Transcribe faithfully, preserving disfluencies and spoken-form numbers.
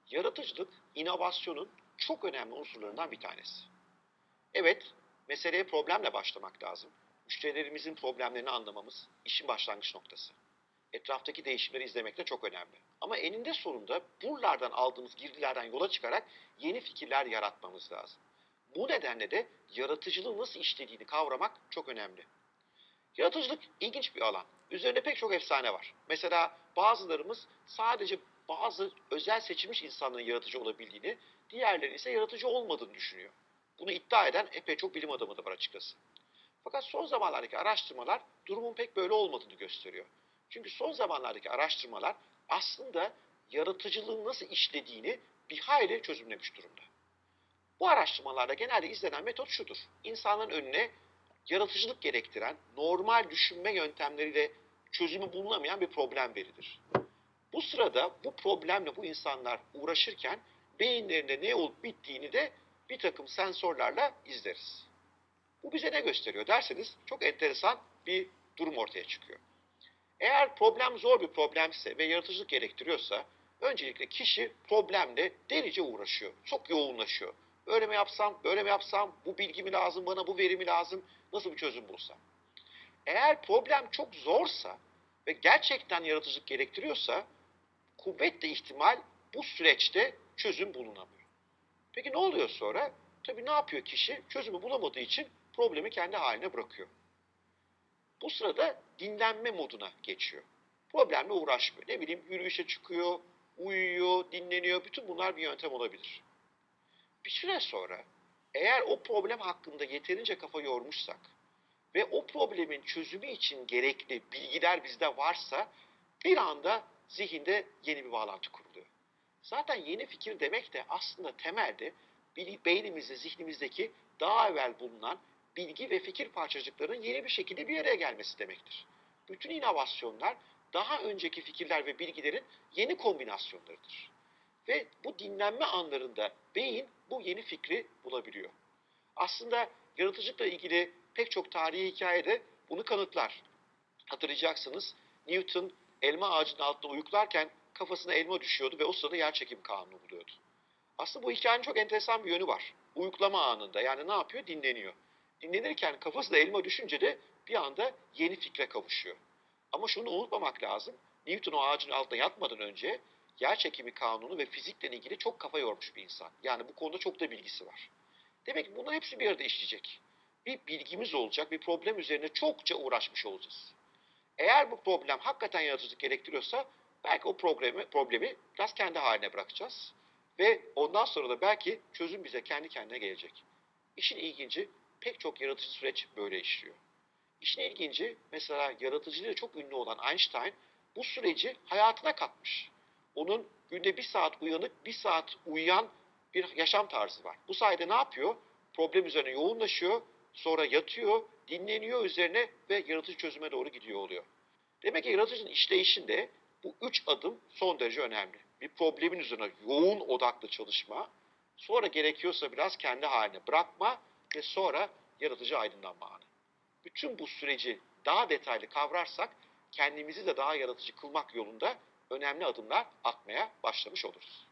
Yaratıcılık, inovasyonun çok önemli unsurlarından bir tanesi. Evet, meseleye problemle başlamak lazım. Müşterilerimizin problemlerini anlamamız işin başlangıç noktası. Etraftaki değişimleri izlemek de çok önemli. Ama eninde sonunda buralardan aldığımız girdilerden yola çıkarak yeni fikirler yaratmamız lazım. Bu nedenle de yaratıcılığın nasıl işlediğini kavramak çok önemli. Yaratıcılık ilginç bir alan. Üzerinde pek çok efsane var. Mesela bazılarımız sadece bazı özel seçilmiş insanların yaratıcı olabildiğini, diğerleri ise yaratıcı olmadığını düşünüyor. Bunu iddia eden epey çok bilim adamı da var açıkçası. Fakat son zamanlardaki araştırmalar durumun pek böyle olmadığını gösteriyor. Çünkü son zamanlardaki araştırmalar aslında yaratıcılığın nasıl işlediğini bir hayli çözümlemiş durumda. Bu araştırmalarda genelde izlenen metot şudur. İnsanların önüne yaratıcılık gerektiren, normal düşünme yöntemleriyle çözümü bulunamayan bir problem verilir. Bu sırada bu problemle bu insanlar uğraşırken beyinlerinde ne olup bittiğini de bir takım sensörlerle izleriz. Bu bize ne gösteriyor derseniz çok enteresan bir durum ortaya çıkıyor. Eğer problem zor bir problemse ve yaratıcılık gerektiriyorsa öncelikle kişi problemle delice uğraşıyor. Çok yoğunlaşıyor. Öyle mi yapsam, böyle mi yapsam, bu bilgi mi lazım bana, bu veri mi lazım, nasıl bir çözüm bulsam. Eğer problem çok zorsa ve gerçekten yaratıcılık gerektiriyorsa kuvvetle ihtimal bu süreçte çözüm bulunamıyor. Peki ne oluyor sonra? Tabii ne yapıyor kişi? Çözümü bulamadığı için problemi kendi haline bırakıyor. Bu sırada dinlenme moduna geçiyor. Problemle uğraşmıyor. Ne bileyim yürüyüşe çıkıyor, uyuyor, dinleniyor. Bütün bunlar bir yöntem olabilir. Bir süre sonra eğer o problem hakkında yeterince kafa yormuşsak ve o problemin çözümü için gerekli bilgiler bizde varsa bir anda zihinde yeni bir bağlantı kuruluyor. Zaten yeni fikir demek de aslında temelde beynimizde, zihnimizdeki daha evvel bulunan bilgi ve fikir parçacıklarının yeni bir şekilde bir araya gelmesi demektir. Bütün inovasyonlar daha önceki fikirler ve bilgilerin yeni kombinasyonlarıdır. Ve bu dinlenme anlarında beyin bu yeni fikri bulabiliyor. Aslında yaratıcılıkla ilgili pek çok tarihi hikayede bunu kanıtlar. Hatırlayacaksınız Newton elma ağacının altında uyuklarken kafasına elma düşüyordu ve o sırada yerçekim kanunu buluyordu. Aslında bu hikayenin çok enteresan bir yönü var. Uyuklama anında yani ne yapıyor? Dinleniyor. Dinlenirken kafasına elma düşünce de bir anda yeni fikre kavuşuyor. Ama şunu unutmamak lazım. Newton o ağacın altında yatmadan önce yerçekimi kanunu ve fizikle ilgili çok kafa yormuş bir insan. Yani bu konuda çok da bilgisi var. Demek ki bunların hepsi bir arada işleyecek. Bir bilgimiz olacak, bir problem üzerine çokça uğraşmış olacağız. Eğer bu problem hakikaten yaratıcılık gerektiriyorsa belki o problemi, problemi biraz kendi haline bırakacağız. Ve ondan sonra da belki çözüm bize kendi kendine gelecek. İşin ilginci pek çok yaratıcı süreç böyle işliyor. İşin ilginci mesela yaratıcılığı çok ünlü olan Einstein bu süreci hayatına katmış. Onun günde bir saat uyanık, bir saat uyuyan bir yaşam tarzı var. Bu sayede ne yapıyor? Problem üzerine yoğunlaşıyor, sonra yatıyor, dinleniyor üzerine ve yaratıcı çözüme doğru gidiyor oluyor. Demek ki yaratıcının işleyişinde bu üç adım son derece önemli. Bir problemin üzerine yoğun odaklı çalışma, sonra gerekiyorsa biraz kendi haline bırakma ve sonra yaratıcı aydınlanma anı. Bütün bu süreci daha detaylı kavrarsak kendimizi de daha yaratıcı kılmak yolunda önemli adımlar atmaya başlamış oluruz.